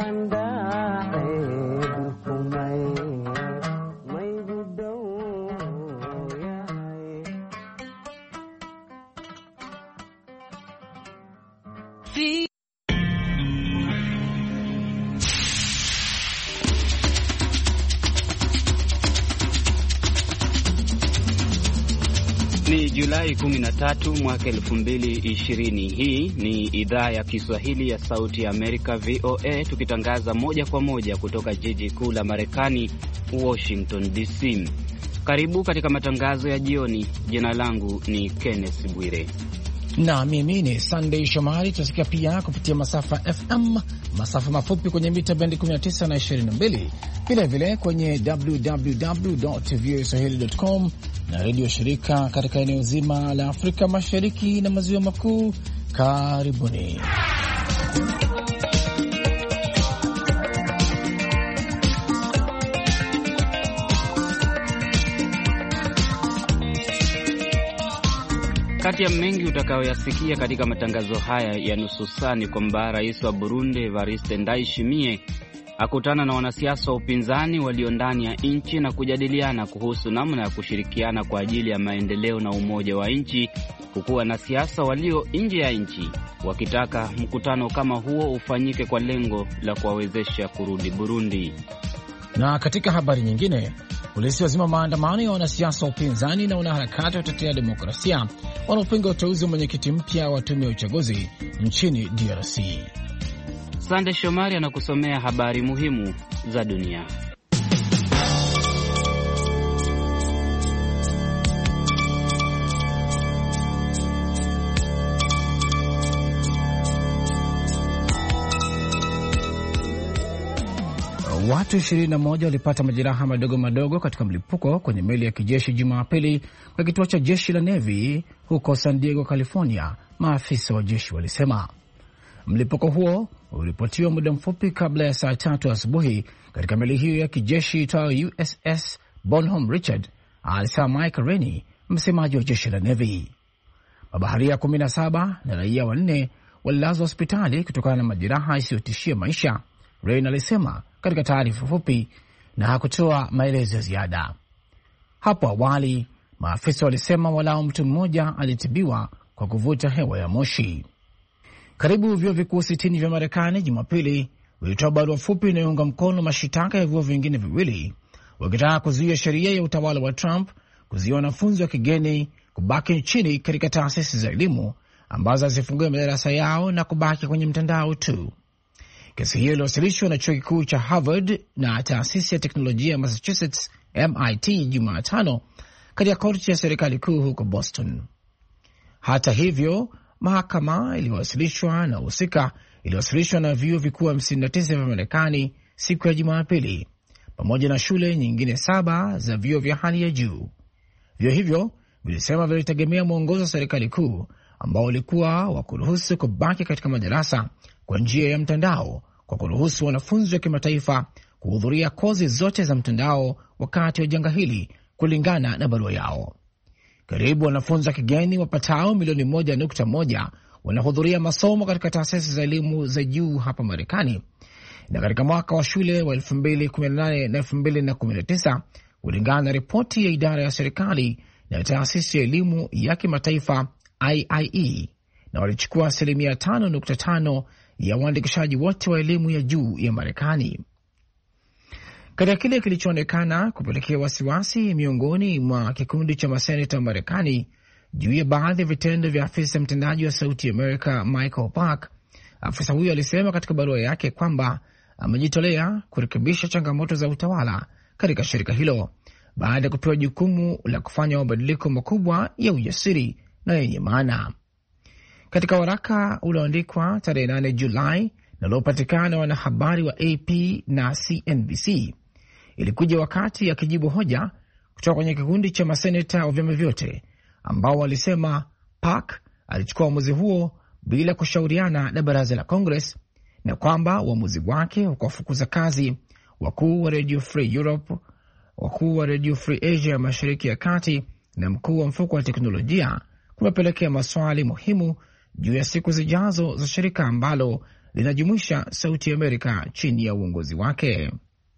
Ni Julai 13 mwaka 2020. Hii ni idhaa ya Kiswahili ya Sauti ya Amerika, VOA, tukitangaza moja kwa moja kutoka jiji kuu la Marekani, Washington DC. Karibu katika matangazo ya jioni. Jina langu ni Kenneth Bwire na mimi ni Sunday Shomari. Tunasikia pia kupitia masafa FM, masafa mafupi kwenye mita bendi 19 na 22, vile vile kwenye www.voaswahili.com na redio shirika katika eneo zima la Afrika Mashariki na Maziwa Makuu. Karibuni. Kati ya mengi utakayoyasikia katika matangazo haya ya nusu saa ni kwamba rais wa Burundi Evariste Ndayishimiye akutana na wanasiasa wa upinzani walio ndani ya nchi na kujadiliana kuhusu namna ya kushirikiana kwa ajili ya maendeleo na umoja wa nchi, huku wanasiasa walio nje ya nchi wakitaka mkutano kama huo ufanyike kwa lengo la kuwawezesha kurudi Burundi. Na katika habari nyingine, polisi wazima maandamano ya wanasiasa wa upinzani na wanaharakati wa kutetea demokrasia wanaopinga uteuzi wa mwenyekiti mpya wa tume ya uchaguzi nchini DRC. Sande Shomari anakusomea habari muhimu za dunia. Watu 21 walipata majeraha madogo madogo katika mlipuko kwenye meli ya kijeshi Jumapili kwa kituo cha jeshi la Navy huko San Diego, California, maafisa wa jeshi walisema. Mlipuko huo uliripotiwa muda mfupi kabla ya saa 3 asubuhi katika meli hiyo ya kijeshi itayo USS Bonhomme Richard, alisema Mike Rennie, msemaji wa jeshi la Navy. Mabaharia 17 na raia 4 walilazwa hospitali kutokana na majeraha isiyotishia maisha, Rennie alisema katika taarifa fupi, na hakutoa maelezo ya ziada. Hapo awali, maafisa walisema walao mtu mmoja alitibiwa kwa kuvuta hewa ya moshi. Karibu vyuo vikuu 60 vya Marekani Jumapili vilitoa barua fupi inayounga mkono mashitaka ya vyuo vingine viwili, wakitaka kuzuia sheria ya utawala wa Trump kuzuia wanafunzi wa kigeni kubaki nchini katika taasisi za elimu ambazo hazifungue madarasa yao na kubaki kwenye mtandao tu. Kesi hiyo iliwasilishwa na chuo kikuu cha Harvard na taasisi ya teknolojia ya Massachusetts MIT Jumatano katika korti ya serikali kuu huko Boston. Hata hivyo, mahakama iliwasilishwa na vyuo vikuu 59 vya Marekani siku ya Jumapili, pamoja na shule nyingine 7 za vyuo vya hali ya juu. Vyuo hivyo vilisema vilitegemea mwongozo wa serikali kuu ambao ulikuwa wa kuruhusu kubaki katika madarasa kwa njia ya mtandao, kwa kuruhusu wanafunzi wa kimataifa kuhudhuria kozi zote za mtandao wakati wa janga hili, kulingana na barua yao. Karibu wanafunzi wa kigeni wapatao milioni 1.1 wanahudhuria masomo katika taasisi za elimu za juu hapa Marekani, na katika mwaka wa shule wa 2018 na 2019, kulingana na ripoti ya idara ya serikali na taasisi ya elimu ya kimataifa IIE, na walichukua 5.5% ya uandikishaji wote wa elimu ya juu ya Marekani. Katika kile kilichoonekana kupelekea wasiwasi miongoni mwa kikundi cha maseneta wa Marekani juu ya baadhi ya vitendo vya afisa mtendaji wa Sauti ya Amerika Michael Park, afisa huyo alisema katika barua yake kwamba amejitolea kurekebisha changamoto za utawala katika shirika hilo baada ya kupewa jukumu la kufanya mabadiliko makubwa ya ujasiri na yenye maana. Katika waraka ulioandikwa tarehe 8 Julai na uliopatikana na wanahabari wa AP na CNBC, ilikuja wakati akijibu hoja kutoka kwenye kikundi cha maseneta wa vyama vyote ambao walisema Park alichukua uamuzi huo bila kushauriana na baraza la Congress, na kwamba uamuzi wake wa kuwafukuza kazi wakuu wa Radio Free Europe, wakuu wa Radio Free Asia Mashariki ya Kati na mkuu wa mfuko wa teknolojia kumepelekea maswali muhimu juu ya siku zijazo za shirika ambalo linajumuisha Sauti ya Amerika chini ya uongozi wake.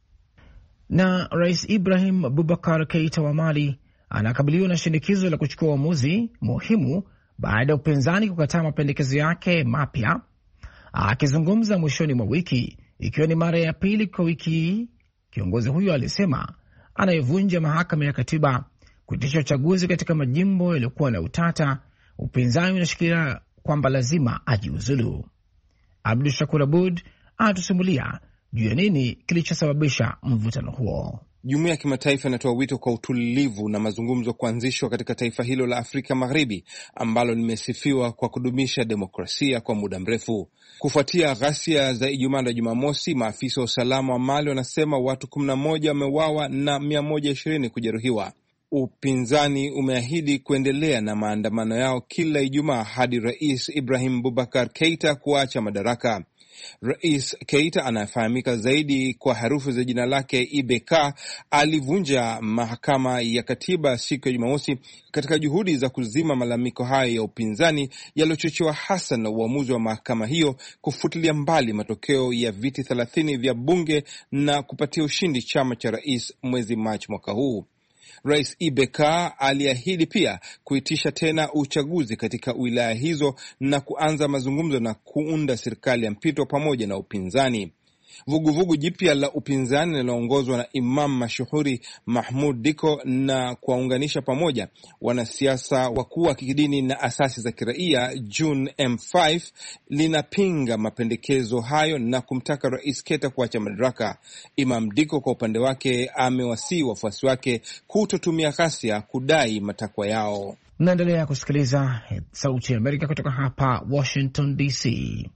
Na Rais Ibrahim Boubacar Keita wa Mali anakabiliwa na shinikizo la kuchukua uamuzi muhimu baada ya upinzani kukataa mapendekezo yake mapya. Akizungumza mwishoni mwa wiki, ikiwa ni mara ya pili kwa wiki hii, kiongozi huyo alisema anayevunja mahakama ya katiba kuitisha uchaguzi katika majimbo yaliyokuwa na utata. Upinzani unashikilia kwamba lazima ajiuzulu. Abdu Shakur Abud anatusimulia juu ya nini kilichosababisha mvutano huo. Jumuiya ya kimataifa inatoa wito kwa utulivu na mazungumzo kuanzishwa katika taifa hilo la Afrika Magharibi ambalo limesifiwa kwa kudumisha demokrasia kwa muda mrefu. Kufuatia ghasia za Ijumaa na Jumamosi, maafisa wa usalama wa Mali wanasema watu 11 wameuawa na 120 kujeruhiwa. Upinzani umeahidi kuendelea na maandamano yao kila Ijumaa hadi Rais Ibrahim Boubacar Keita kuacha madaraka. Rais Keita anayefahamika zaidi kwa harufu za jina lake IBK alivunja mahakama ya katiba siku ya Jumamosi katika juhudi za kuzima malalamiko hayo ya upinzani yaliyochochewa hasa na uamuzi wa mahakama hiyo kufutilia mbali matokeo ya viti 30 vya bunge na kupatia ushindi chama cha rais mwezi Machi mwaka huu. Rais Ibeka aliahidi pia kuitisha tena uchaguzi katika wilaya hizo na kuanza mazungumzo na kuunda serikali ya mpito pamoja na upinzani. Vuguvugu jipya la upinzani linaloongozwa na imam mashuhuri Mahmoud Diko na kuwaunganisha pamoja wanasiasa wakuu wa kidini na asasi za kiraia June M5 linapinga mapendekezo hayo na kumtaka Rais Keita kuacha madaraka. Imam Diko kwa upande wake amewasihi wafuasi wake kutotumia ghasia kudai matakwa yao. Mnaendelea kusikiliza Sauti ya Amerika kutoka hapa Washington DC.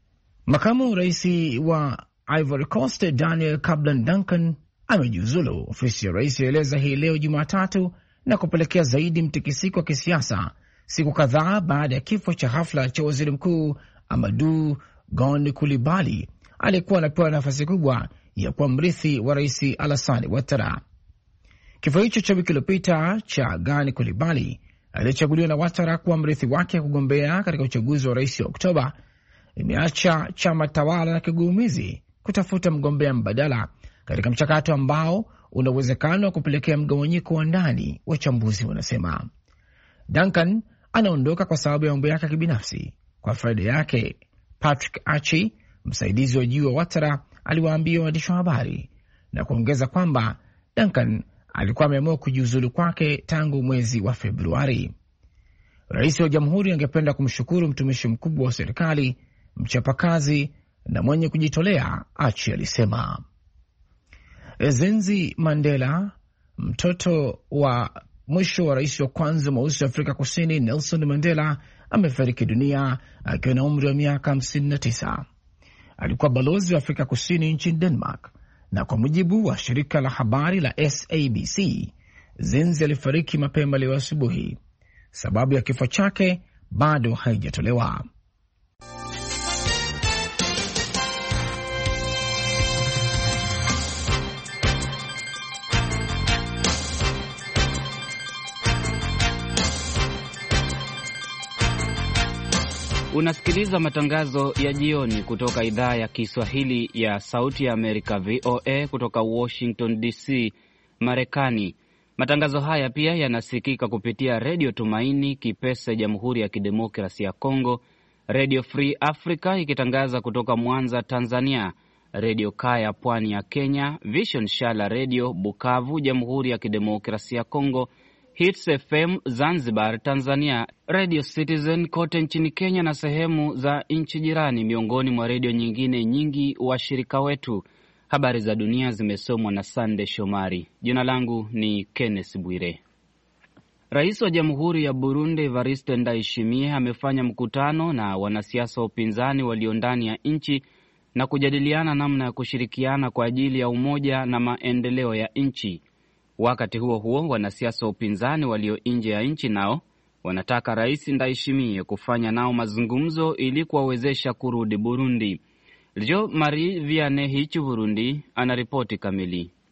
Makamu rais wa Ivory Coast Daniel Kablan Duncan amejiuzulu, ofisi ya rais yaeleza hii leo Jumatatu, na kupelekea zaidi mtikisiko wa kisiasa siku kadhaa baada ya kifo cha ghafla cha waziri mkuu Amadou Gon Coulibaly aliyekuwa anapewa nafasi kubwa ya kuwa mrithi wa rais Alassane Ouattara. Kifo hicho cha wiki iliyopita cha Gon Coulibaly aliyechaguliwa na Ouattara kuwa mrithi wake kugombea katika uchaguzi wa rais wa Oktoba imeacha chama tawala na kigugumizi kutafuta mgombea mbadala katika mchakato ambao una uwezekano wa kupelekea mgawanyiko wa ndani, wachambuzi wanasema. Duncan anaondoka kwa sababu ya mambo yake kibinafsi. Kwa faida yake, Patrick Achi, msaidizi wa juu wa Ouattara, aliwaambia waandishi wa habari na kuongeza kwamba Duncan alikuwa ameamua kujiuzulu kwake tangu mwezi wa Februari. Rais wa jamhuri angependa kumshukuru mtumishi mkubwa wa serikali, mchapakazi na mwenye kujitolea, Achi alisema. Zenzi Mandela, mtoto wa mwisho wa rais wa kwanza mweusi wa Afrika Kusini Nelson Mandela, amefariki dunia akiwa na umri wa miaka 59. Alikuwa balozi wa Afrika Kusini nchini Denmark, na kwa mujibu wa shirika la habari la SABC, Zenzi alifariki mapema leo asubuhi. Sababu ya kifo chake bado haijatolewa. Unasikiliza matangazo ya jioni kutoka idhaa ya Kiswahili ya Sauti ya Amerika, VOA, kutoka Washington DC, Marekani. Matangazo haya pia yanasikika kupitia Redio Tumaini Kipese, Jamhuri ya Kidemokrasi ya Kongo, Radio Free Africa ikitangaza kutoka Mwanza, Tanzania, Radio Kaya pwani ya Kenya, Vision Shala Radio Bukavu, Jamhuri ya Kidemokrasi ya Kongo, Hits FM Zanzibar, Tanzania, Radio Citizen kote nchini Kenya na sehemu za nchi jirani, miongoni mwa redio nyingine nyingi washirika wetu. Habari za dunia zimesomwa na Sande Shomari. Jina langu ni Kenneth Bwire. Rais wa Jamhuri ya Burundi Evariste Ndayishimiye amefanya mkutano na wanasiasa wa upinzani walio ndani ya nchi na kujadiliana namna ya kushirikiana kwa ajili ya umoja na maendeleo ya nchi. Wakati huo huo, wanasiasa wa upinzani walio nje ya nchi nao wanataka Rais Ndayishimiye kufanya nao mazungumzo ili kuwawezesha kurudi Burundi. Jo Marie Vianney Hichu, Burundi, anaripoti kamili.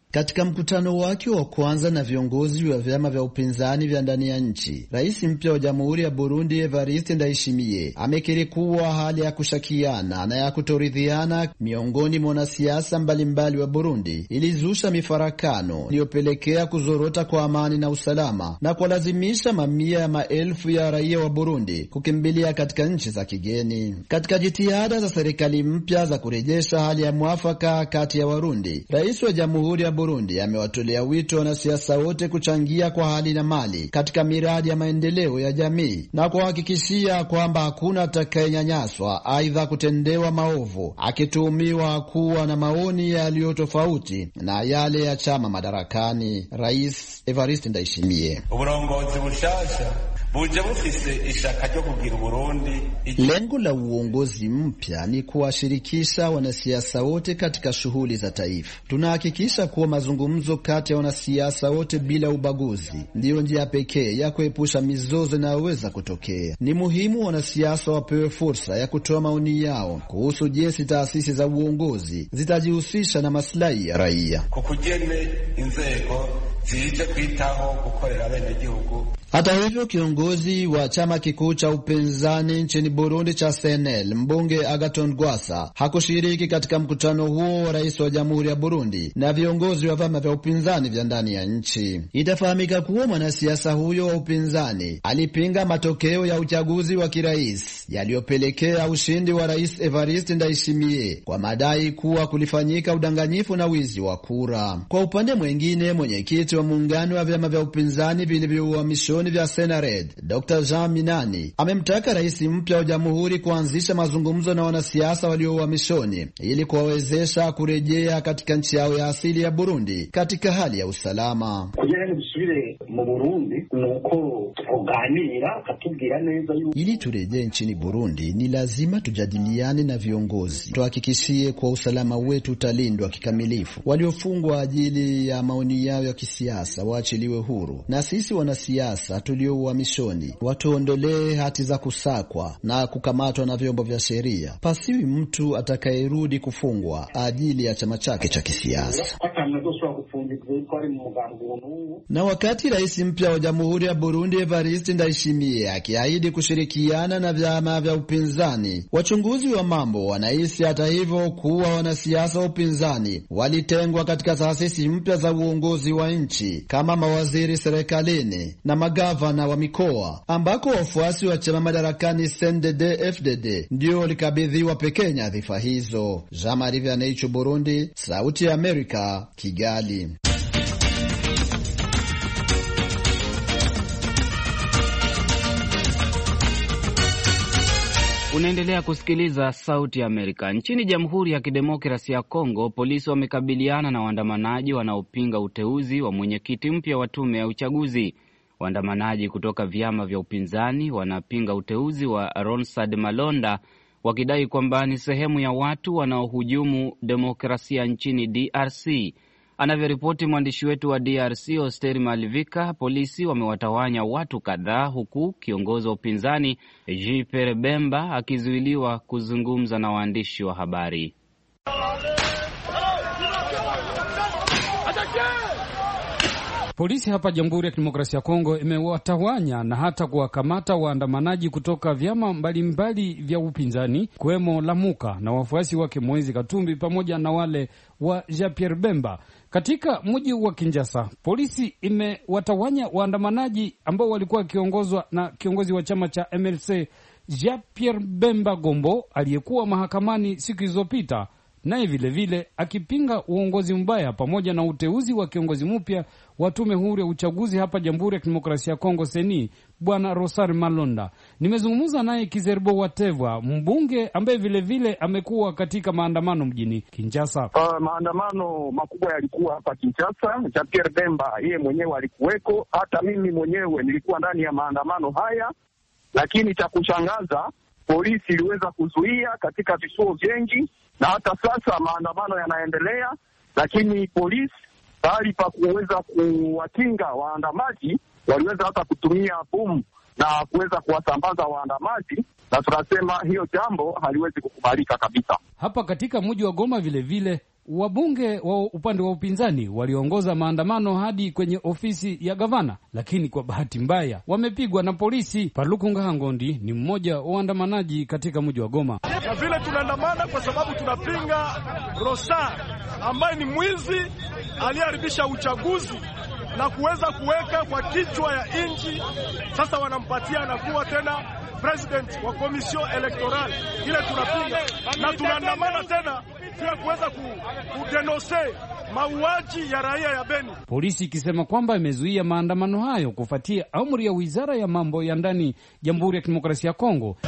Katika mkutano wake wa kwanza na viongozi wa vyama vya upinzani vya ndani ya nchi, rais mpya wa Jamhuri ya Burundi Evariste Ndayishimiye amekiri kuwa hali ya kushakiana na ya kutoridhiana miongoni mwa wanasiasa mbalimbali wa Burundi ilizusha mifarakano iliyopelekea kuzorota kwa amani na usalama na kuwalazimisha mamia ya maelfu ya raia wa Burundi kukimbilia katika nchi za kigeni. Katika jitihada za serikali mpya za kurejesha hali ya mwafaka kati ya Warundi, rais wa Jamhuri ya Burundi amewatolea wito wanasiasa wote kuchangia kwa hali na mali katika miradi ya maendeleo ya jamii na kuhakikishia kwamba hakuna atakayenyanyaswa aidha kutendewa maovu akituhumiwa kuwa na maoni yaliyo tofauti na yale ya chama madarakani. Rais Evariste Ndayishimiye: uburongozi bushasha buje bufise ishaka ryo kugira Burundi. Lengo la uongozi mpya ni kuwashirikisha wanasiasa wote katika shughuli za taifa. Tunahakikisha kuwa mazungumzo kati ya wanasiasa wote bila ubaguzi ndiyo njia pekee ya kuepusha mizozo inayoweza kutokea. Ni muhimu wanasiasa wapewe fursa ya kutoa maoni yao kuhusu jinsi taasisi za uongozi zitajihusisha na maslahi ya raia. Kukugene inzego zije kwitaho gukorera bene gihugu. Hata hivyo, kiongozi wa chama kikuu cha upinzani nchini Burundi cha CNL, mbunge Agathon Rwasa, hakushiriki katika mkutano huo wa rais wa Jamhuri ya Burundi na viongozi wa vyama vya upinzani vya ndani ya nchi. Itafahamika kuwa mwanasiasa huyo wa upinzani alipinga matokeo ya uchaguzi wa kirais yaliyopelekea ushindi wa rais Evariste Ndayishimiye kwa madai kuwa kulifanyika udanganyifu na wizi wa kura. Kwa upande mwingine, mwenyekiti wa muungano wa vyama vya upinzani vilivyohamishoni vya Senared, Dr. Jean Minani, amemtaka rais mpya wa jamhuri kuanzisha mazungumzo na wanasiasa waliohamishoni ili kuwawezesha kurejea katika nchi yao ya asili ya Burundi katika hali ya usalama. Ili turejee nchini Burundi, ni lazima tujadiliane na viongozi, tuhakikishie kwa usalama wetu utalindwa kikamilifu. Waliofungwa ajili ya maoni yao ya kisiasa waachiliwe huru, na sisi wanasiasa tulio uhamishoni watuondolee hati za kusakwa na kukamatwa na vyombo vya sheria. Pasiwi mtu atakayerudi kufungwa ajili ya chama chake cha kisiasa. Na wakati rais mpya wa Jamhuri ya Burundi Evariste Ndayishimiye akiahidi kushirikiana na vyama vya upinzani, wachunguzi wa mambo wanahisi hata hivyo kuwa wanasiasa wa upinzani walitengwa katika taasisi mpya za uongozi wa nchi kama mawaziri serikalini na magavana wa mikoa, ambako wafuasi wa chama madarakani CNDD-FDD ndio walikabidhiwa pekee nyadhifa hizo. Jean-Marie Vianney, Burundi, Sauti ya Amerika, Kigali. Unaendelea kusikiliza Sauti ya Amerika. Nchini Jamhuri ya Kidemokrasia ya Kongo, polisi wamekabiliana na waandamanaji wanaopinga uteuzi wa mwenyekiti mpya wa tume ya uchaguzi. Waandamanaji kutoka vyama vya upinzani wanapinga uteuzi wa Ronsard Malonda, wakidai kwamba ni sehemu ya watu wanaohujumu demokrasia nchini DRC. Anavyoripoti mwandishi wetu wa DRC Osteri Malivika, polisi wamewatawanya watu kadhaa, huku kiongozi wa upinzani Jean-Pierre Bemba akizuiliwa kuzungumza na waandishi wa habari. Polisi hapa Jamhuri ya Kidemokrasia ya Kongo imewatawanya na hata kuwakamata waandamanaji kutoka vyama mbalimbali vya upinzani, kuwemo Lamuka na wafuasi wake Moise Katumbi pamoja na wale wa Jean-Pierre Bemba. Katika mji wa Kinshasa, polisi imewatawanya waandamanaji ambao walikuwa wakiongozwa na kiongozi wa chama cha MLC Jean-Pierre Bemba Gombo, aliyekuwa mahakamani siku zilizopita, naye vile vile akipinga uongozi mbaya pamoja na uteuzi wa kiongozi mpya wa tume huru ya uchaguzi hapa Jamhuri ya Kidemokrasia ya Kongo Seni, Bwana Ronsard Malonda. Nimezungumza naye Kizerbo Watevwa, mbunge ambaye vile vile amekuwa katika maandamano mjini Kinshasa. Maandamano makubwa yalikuwa hapa Kinshasa. Jean-Pierre Bemba yeye mwenyewe alikuweko, hata mimi mwenyewe nilikuwa ndani ya maandamano haya, lakini cha kushangaza polisi iliweza kuzuia katika vituo vingi, na hata sasa maandamano yanaendelea, lakini polisi bali pa kuweza kuwakinga waandamaji waliweza hata kutumia bomu na kuweza kuwasambaza waandamaji, na tunasema hiyo jambo haliwezi kukubalika kabisa. Hapa katika mji wa Goma vile vile wabunge wa upande wa upinzani waliongoza maandamano hadi kwenye ofisi ya gavana, lakini kwa bahati mbaya wamepigwa na polisi. Paluku Ngahangondi ni mmoja wa waandamanaji katika mji wa Goma. Na vile tunaandamana kwa sababu tunapinga Rosa ambaye ni mwizi aliyeharibisha uchaguzi na kuweza kuweka kwa kichwa ya nchi. Sasa wanampatia anakuwa tena president wa komisio electoral. Ile tunapinga na tunaandamana tena pia kuweza kudenonse mauaji ya raia ya Beni. Polisi ikisema kwamba imezuia maandamano hayo kufuatia amri ya Wizara ya Mambo ya Ndani Jamhuri ya Kidemokrasia ya Kongo.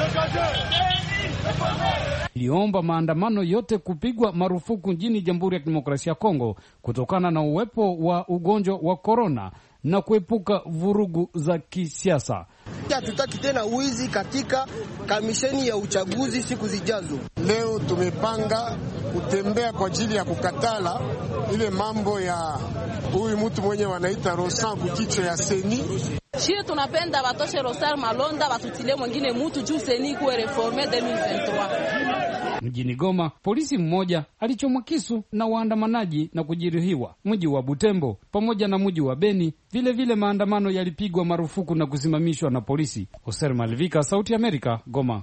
Iliomba maandamano yote kupigwa marufuku nchini Jamhuri ya Kidemokrasia ya Kongo kutokana na uwepo wa ugonjwa wa korona na kuepuka vurugu za kisiasa. Hatutaki tena wizi katika kamisheni ya uchaguzi siku zijazo. Leo tumepanga kutembea kwa ajili ya kukatala ile mambo ya huyu mtu mwenye wanaita Rosan kukicho ya seni. Shie tunapenda batoshe Rosar Malonda batutile mwingine mtu juu seni kuwe reforme 2023. Mjini Goma, polisi mmoja alichomwa kisu na waandamanaji na kujeruhiwa. Mji wa Butembo pamoja na mji wa Beni vile maandamano yalipigwa marufuku na kusimamishwa na polisi. Hoser Malvika, Sauti ya Amerika, Goma.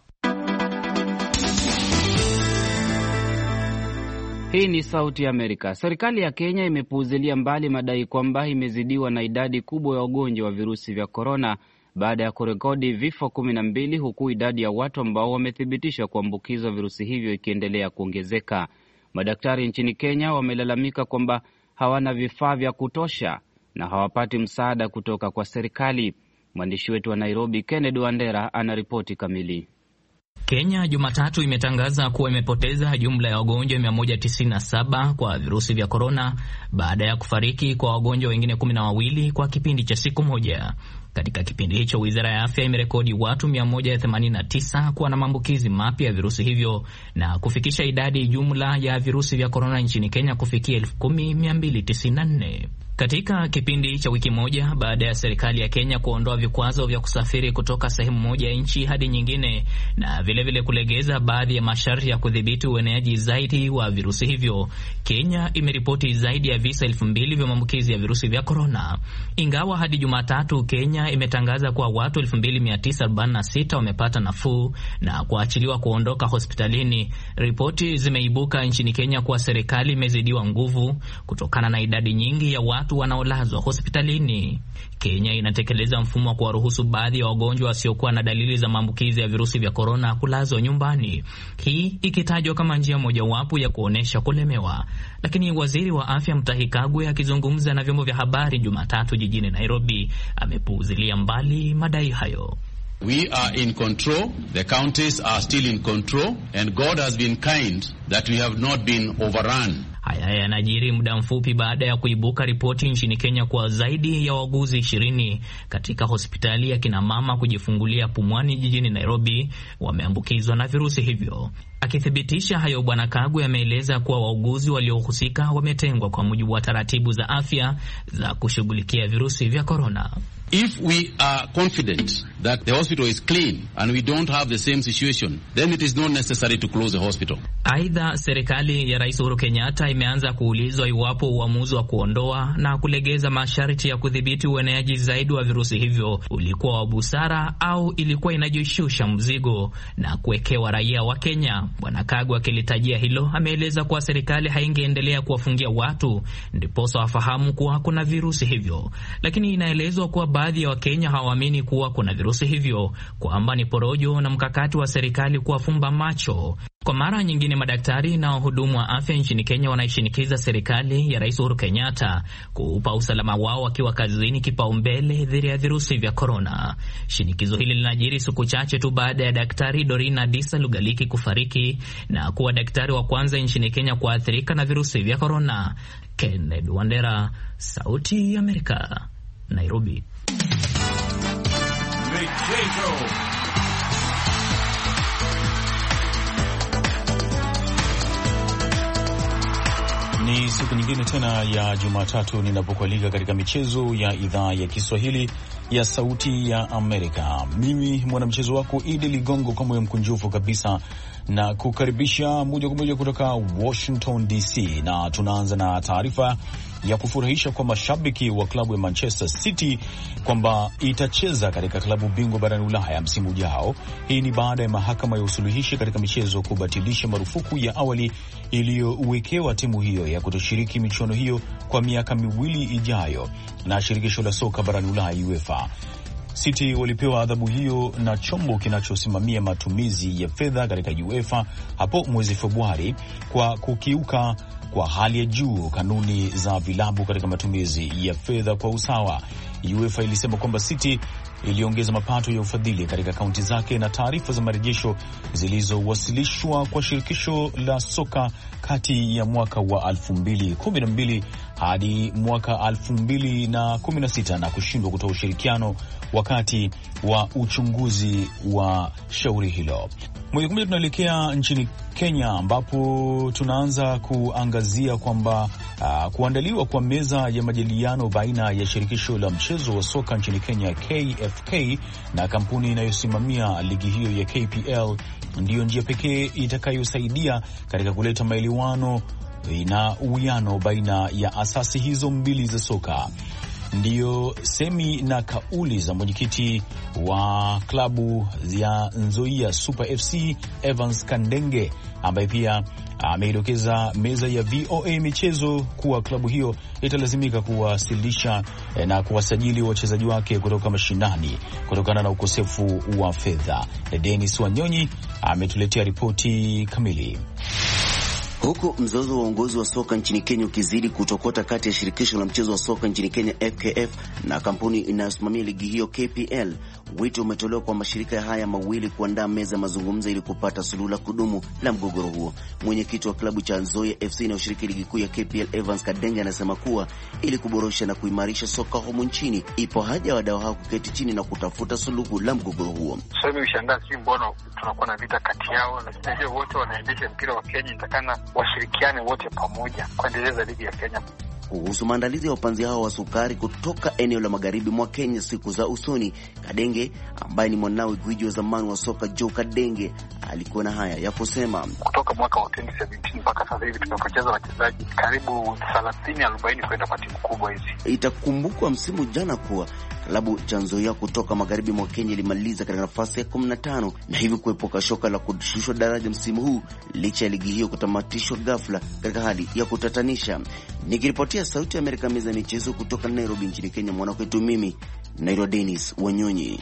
Hii ni Sauti ya Amerika. Serikali ya Kenya imepuuzilia mbali madai kwamba imezidiwa na idadi kubwa ya wagonjwa wa virusi vya korona baada ya kurekodi vifo 12 huku idadi ya watu ambao wamethibitishwa kuambukizwa virusi hivyo ikiendelea kuongezeka. Madaktari nchini Kenya wamelalamika kwamba hawana vifaa vya kutosha na hawapati msaada kutoka kwa serikali. Mwandishi wetu wa Nairobi, Kennedy Wandera, anaripoti kamili. Kenya Jumatatu imetangaza kuwa imepoteza jumla ya wagonjwa 197 kwa virusi vya korona baada ya kufariki kwa wagonjwa wengine 12 kwa kipindi cha siku moja. Katika kipindi hicho, Wizara ya Afya imerekodi watu 189 kuwa na maambukizi mapya ya virusi hivyo na kufikisha idadi jumla ya virusi vya korona nchini Kenya kufikia 10,294. Katika kipindi cha wiki moja baada ya serikali ya Kenya kuondoa vikwazo vya kusafiri kutoka sehemu moja ya nchi hadi nyingine na vilevile kulegeza baadhi ya masharti ya kudhibiti ueneaji zaidi wa virusi hivyo, Kenya imeripoti zaidi ya visa 2,000 vya maambukizi ya virusi vya korona. Ingawa hadi Jumatatu Kenya imetangaza kuwa watu 2,946 wamepata nafuu na kuachiliwa kuondoka hospitalini, ripoti zimeibuka nchini Kenya kuwa serikali imezidiwa nguvu kutokana na idadi nyingi ya watu wanaolazwa hospitalini. Kenya inatekeleza mfumo wa kuwaruhusu baadhi ya wagonjwa wasiokuwa na dalili za maambukizi ya virusi vya korona kulazwa nyumbani, hii ikitajwa kama njia mojawapo ya kuonesha kulemewa. Lakini waziri wa afya Mutahi Kagwe akizungumza na vyombo vya habari Jumatatu jijini Nairobi amepuuzilia mbali madai hayo. We are in control, the counties are still in control, and God has been kind that we have not been overrun. Haya yanajiri muda mfupi baada ya kuibuka ripoti nchini Kenya kwa zaidi ya wauguzi 20 katika hospitali ya kina mama kujifungulia Pumwani jijini Nairobi wameambukizwa na virusi hivyo. Akithibitisha hayo, Bwana Kagwe ameeleza kuwa wauguzi waliohusika wametengwa kwa mujibu wa taratibu za afya za kushughulikia virusi vya korona. If we are confident that the hospital is clean and we don't have the same situation, then it is not necessary to close the hospital. Aidha, serikali ya Rais Uhuru Kenyatta imeanza kuulizwa iwapo uamuzi wa kuondoa na kulegeza masharti ya kudhibiti ueneaji zaidi wa virusi hivyo ulikuwa wa busara au ilikuwa inajishusha mzigo na kuwekewa raia wa Kenya. Bwana Kagwe akilitajia hilo ameeleza kuwa serikali haingeendelea kuwafungia watu ndiposa wafahamu kuwa kuna virusi hivyo, lakini inaelezwa kuwa baadhi ya Wakenya hawaamini kuwa kuna virusi hivyo, kwamba ni porojo na mkakati wa serikali kuwafumba macho. Kwa mara nyingine, madaktari na wahudumu wa afya nchini Kenya wanaishinikiza serikali ya Rais Uhuru Kenyatta kuupa usalama wao wakiwa kazini kipaumbele dhidi ya virusi vya korona. Shinikizo hili linajiri siku chache tu baada ya Daktari Dorina Disa Lugaliki kufariki na kuwa daktari wa kwanza nchini Kenya kuathirika na virusi vya korona. Kennedy Wandera, Sauti ya Amerika, Nairobi. Ni siku nyingine tena ya Jumatatu ninapokualika katika michezo ya idhaa ya Kiswahili ya Sauti ya Amerika. Mimi mwanamchezo wako Idi Ligongo, kwa moyo mkunjufu kabisa na kukaribisha moja kwa moja kutoka Washington DC, na tunaanza na taarifa ya kufurahisha kwa mashabiki wa klabu ya Manchester City kwamba itacheza katika klabu bingwa barani Ulaya msimu ujao. Hii ni baada ya mahakama ya usuluhishi katika michezo kubatilisha marufuku ya awali iliyowekewa timu hiyo ya kutoshiriki michuano hiyo kwa miaka 2 ijayo na shirikisho la soka barani Ulaya UEFA. City walipewa adhabu hiyo na chombo kinachosimamia matumizi ya fedha katika UEFA hapo mwezi Februari kwa kukiuka kwa hali ya juu kanuni za vilabu katika matumizi ya fedha kwa usawa. UEFA ilisema kwamba City iliongeza mapato ya ufadhili katika kaunti zake na taarifa za marejesho zilizowasilishwa kwa shirikisho la soka kati ya mwaka wa 2012 hadi mwaka 2016 na kushindwa kutoa ushirikiano wakati wa uchunguzi wa shauri hilo. Moja kwa moja tunaelekea nchini Kenya ambapo tunaanza kuangazia kwamba kuandaliwa kwa meza ya majadiliano baina ya shirikisho la mchezo wa soka nchini Kenya KFK na kampuni inayosimamia ligi hiyo ya KPL ndiyo njia pekee itakayosaidia katika kuleta maelewano na uwiano baina ya asasi hizo mbili za soka. Ndiyo semi na kauli za mwenyekiti wa klabu ya Nzoia Super FC Evans Kandenge, ambaye pia ameidokeza meza ya VOA michezo kuwa klabu hiyo italazimika kuwasilisha na kuwasajili wachezaji wake kutoka mashinani kutokana na ukosefu wa fedha. Dennis Wanyonyi ametuletea ripoti kamili. Huku mzozo wa uongozi wa soka nchini Kenya ukizidi kutokota kati ya shirikisho la mchezo wa soka nchini Kenya FKF na kampuni inayosimamia ligi hiyo KPL, wito umetolewa kwa mashirika haya mawili kuandaa meza ya mazungumzo ili kupata suluhu la kudumu la mgogoro huo. Mwenyekiti wa klabu cha Nzoia FC inayoshiriki ligi kuu ya KPL Evans Kadenge anasema kuwa ili kuboresha na kuimarisha soka humu nchini, ipo haja ya wadau hao kuketi chini na kutafuta suluhu la mgogoro huo. Sasa mimi ushangazi mbona tunakuwa na vita kati yao, na sisi wote wanaendesha mpira wa Kenya, nitakana washirikiane wote pamoja kuendeleza ligi ya Kenya. Kuhusu maandalizi ya wapanzi hao wa sukari kutoka eneo la magharibi mwa Kenya siku za usoni, Kadenge ambaye ni mwanawe gwiji wa zamani wa soka Joe Kadenge alikuwa na haya ya kusema. Kutoka mwaka wa 2017 mpaka sasa hivi tumepoteza wachezaji karibu 30-40 kwenda kwa timu kubwa hizi. Itakumbukwa msimu jana kuwa klabu cha Nzoia kutoka magharibi mwa Kenya ilimaliza katika nafasi ya 15 na hivyo kuepuka shoka la kushushwa daraja msimu huu licha ya ligi hiyo kutamatishwa ghafla katika hali ya kutatanisha. Nikiripotia Sauti ya Amerika meza ya michezo kutoka Nairobi nchini Kenya, mwanakwetu mimi Nairo Dennis Wanyonyi.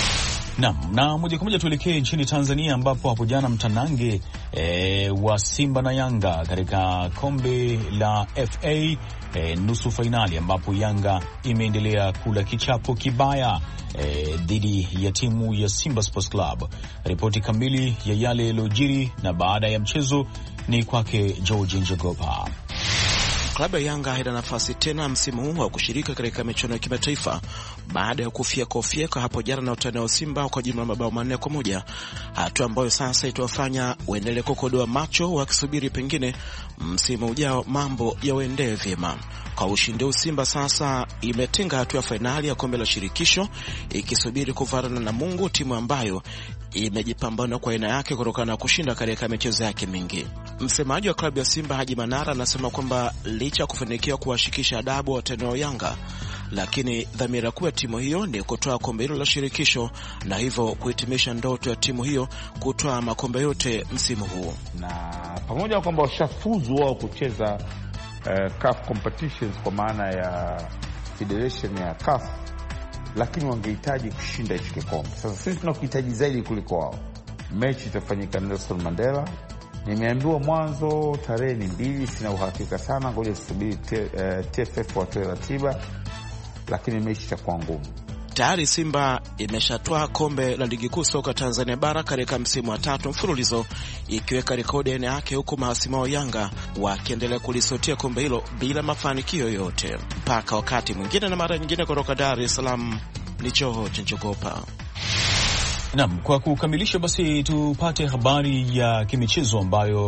Na moja kwa moja tuelekee nchini Tanzania ambapo hapo jana mtanange wa Simba na Yanga katika kombe la FA nusu fainali, ambapo Yanga imeendelea kula kichapo kibaya dhidi ya timu ya Simba Sports Club. Ripoti kamili ya yale yaliyojiri na baada ya mchezo ni kwake George Njogopa. Klabu ya Yanga haina nafasi tena msimu huu wa kushiriki katika michuano ya kimataifa baada ya kufyeka hapo jana na utani wa Simba kwa jumla mabao 4-1, hatua ambayo sasa itawafanya waendelee kukodoa macho wakisubiri pengine msimu ujao mambo yaendee vyema. Kwa ushindi huu Simba sasa imetinga hatua ya fainali ya kombe la shirikisho ikisubiri kuvarana na Mungu, timu ambayo imejipambana kwa aina yake kutokana na kushinda katika michezo yake mingi. Msemaji wa klabu ya Simba Haji Manara anasema kwamba licha kufanikiwa kuwashikisha adabu watani wa Yanga, lakini dhamira kuu ya timu hiyo ni kutoa kombe hilo la shirikisho na hivyo kuhitimisha ndoto ya timu hiyo kutoa makombe yote msimu huu. Na pamoja na kwamba washafuzu wao kucheza CAF competitions kwa maana ya federation ya CAF, lakini wangehitaji kushinda hicho kikombe. Sasa sisi tunahitaji zaidi kuliko wao. Mechi itafanyika Nelson Mandela. Nimeambiwa mwanzo tarehe ni 2, sina uhakika sana, ngoja tusubiri TFF watoe ratiba, lakini mechi itakuwa ngumu. Tayari Simba imeshatwaa kombe la ligi kuu soka Tanzania bara katika msimu wa 3 mfululizo, ikiweka rekodi yake, huku mahasimu wa Yanga wakiendelea kulisotia kombe hilo bila mafanikio yoyote. Mpaka wakati mwingine na mara nyingine, kutoka Dar es Salaam ni George Njogopa. Naam, kwa kukamilisha basi tupate habari ya kimichezo ambayo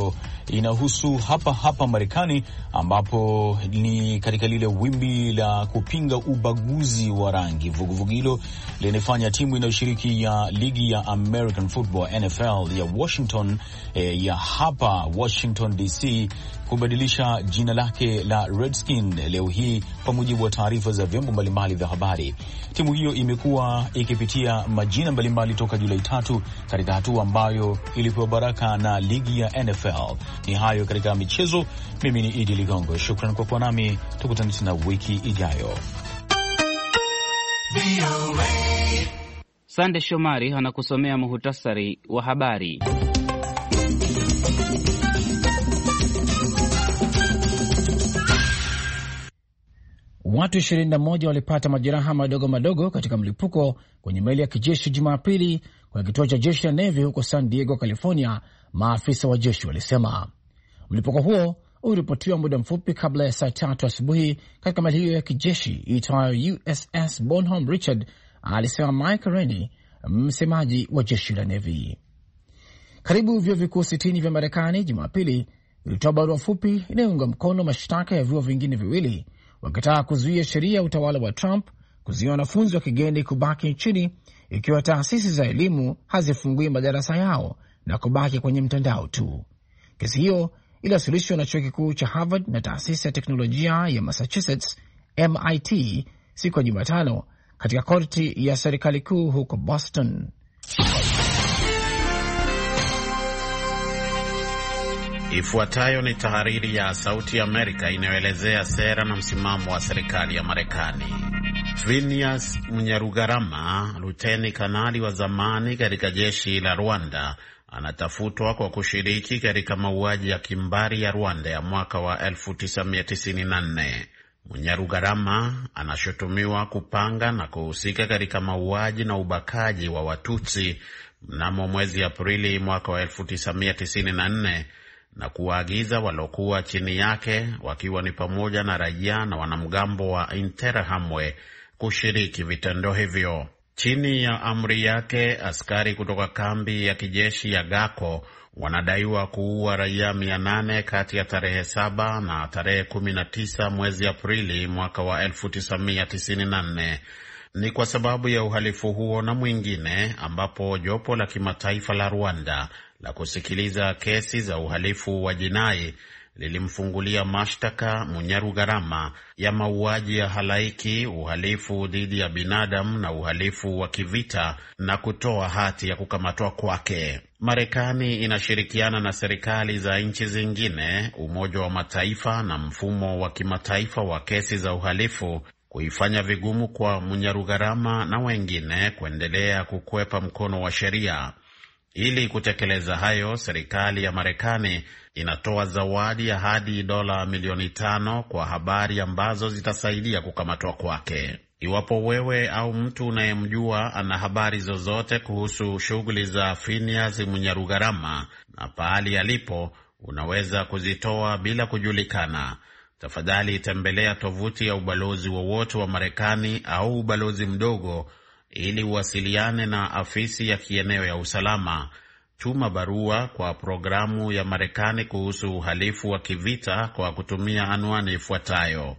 inahusu hapa hapa Marekani, ambapo ni katika lile wimbi la kupinga ubaguzi wa rangi. Vuguvugu hilo linafanya timu inayoshiriki ya ligi ya American Football NFL ya Washington ya hapa Washington DC kubadilisha jina lake la Redskin leo hii, kwa mujibu wa taarifa za vyombo mbalimbali vya habari. Timu hiyo imekuwa ikipitia majina mbalimbali toka Julai 3 katika hatua ambayo ilipewa baraka na ligi ya NFL. Ni hayo katika michezo. Mimi ni Idi Ligongo, shukrani kwa kuwa nami, tukutane tena wiki ijayo. Sande Shomari anakusomea muhtasari wa habari. Watu 21 walipata majeraha madogo madogo katika mlipuko kwenye meli ya kijeshi Jumapili kwenye kituo cha jeshi la Navy huko San Diego, California, maafisa wa jeshi walisema. Mlipuko huo uliripotiwa muda mfupi kabla ya saa 3 asubuhi katika meli hiyo ya kijeshi iitwayo USS Bonhomme Richard, alisema Mike Rennie, msemaji wa jeshi la Navy. Karibu vyuo vikuu 60 vya Marekani Jumapili vilitoa barua fupi inayounga mkono mashtaka ya vyuo vingine viwili wakitaka kuzuia sheria ya utawala wa Trump kuzuia wanafunzi wa kigeni kubaki nchini ikiwa taasisi za elimu hazifungui madarasa yao na kubaki kwenye mtandao tu. Kesi hiyo iliwasilishwa na chuo kikuu cha Harvard na taasisi ya teknolojia ya Massachusetts MIT siku ya Jumatano katika korti ya serikali kuu huko Boston. Ifuatayo ni tahariri ya Sauti ya Amerika inayoelezea sera na msimamo wa serikali ya Marekani. Phineas Munyarugarama, luteni kanali wa zamani katika jeshi la Rwanda, anatafutwa kwa kushiriki katika mauaji ya kimbari ya Rwanda ya mwaka wa 1994. Munyarugarama anashutumiwa kupanga na kuhusika katika mauaji na ubakaji wa Watutsi mnamo mwezi Aprili mwaka wa 1994 na kuwaagiza walokuwa chini yake, wakiwa ni pamoja na raia na wanamgambo wa Interahamwe, kushiriki vitendo hivyo. Chini ya amri yake, askari kutoka kambi ya kijeshi ya Gako wanadaiwa kuua raia 800 kati ya tarehe 7 na tarehe 19 mwezi Aprili mwaka wa 1994. Ni kwa sababu ya uhalifu huo na mwingine ambapo jopo la kimataifa la Rwanda la kusikiliza kesi za uhalifu wa jinai lilimfungulia mashtaka Munyarugarama ya mauaji ya halaiki, uhalifu dhidi ya binadamu na uhalifu wa kivita na kutoa hati ya kukamatwa kwake. Marekani inashirikiana na serikali za nchi zingine, Umoja wa Mataifa na mfumo wa kimataifa wa kesi za uhalifu kuifanya vigumu kwa Munyarugarama na wengine kuendelea kukwepa mkono wa sheria. Ili kutekeleza hayo, serikali ya Marekani inatoa zawadi ya hadi dola milioni 5 kwa habari ambazo zitasaidia kukamatwa kwake. Iwapo wewe au mtu unayemjua ana habari zozote kuhusu shughuli za Phineas Munyarugarama na pahali alipo, unaweza kuzitoa bila kujulikana. Tafadhali tembelea tovuti ya ubalozi wowote wa Marekani au ubalozi mdogo ili uwasiliane na afisi ya kieneo ya usalama. Tuma barua kwa programu ya Marekani kuhusu uhalifu wa kivita kwa kutumia anwani ifuatayo: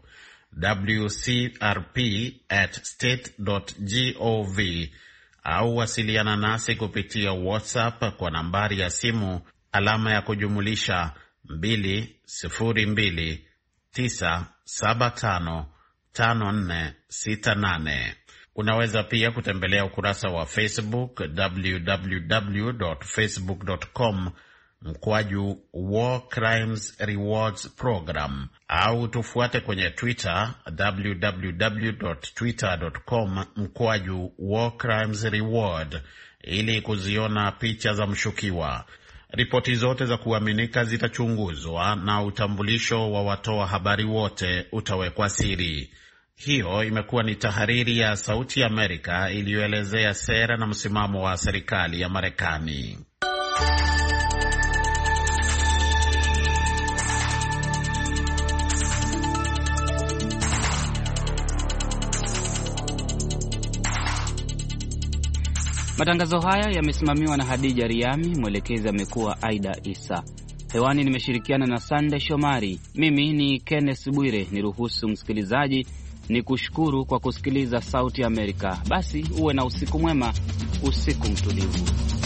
wcrp@state.gov, au wasiliana nasi kupitia WhatsApp kwa nambari ya simu alama ya kujumulisha 2029755468. Unaweza pia kutembelea ukurasa wa Facebook www.facebook.com/War Crimes Rewards Program, au tufuate kwenye Twitter www.twitter.com/War Crimes Reward ili kuziona picha za mshukiwa. Ripoti zote za kuaminika zitachunguzwa na utambulisho wa watoa habari wote utawekwa siri. Hiyo imekuwa ni tahariri ya Sauti ya Amerika iliyoelezea sera na msimamo wa serikali ya Marekani. Matangazo haya yamesimamiwa na Hadija Riami, mwelekezi amekuwa Aida Isa. Hewani nimeshirikiana na Sande Shomari. Mimi ni Kenneth Bwire. Niruhusu msikilizaji ni kushukuru kwa kusikiliza Sauti ya Amerika. Basi uwe na usiku mwema, usiku mtulivu.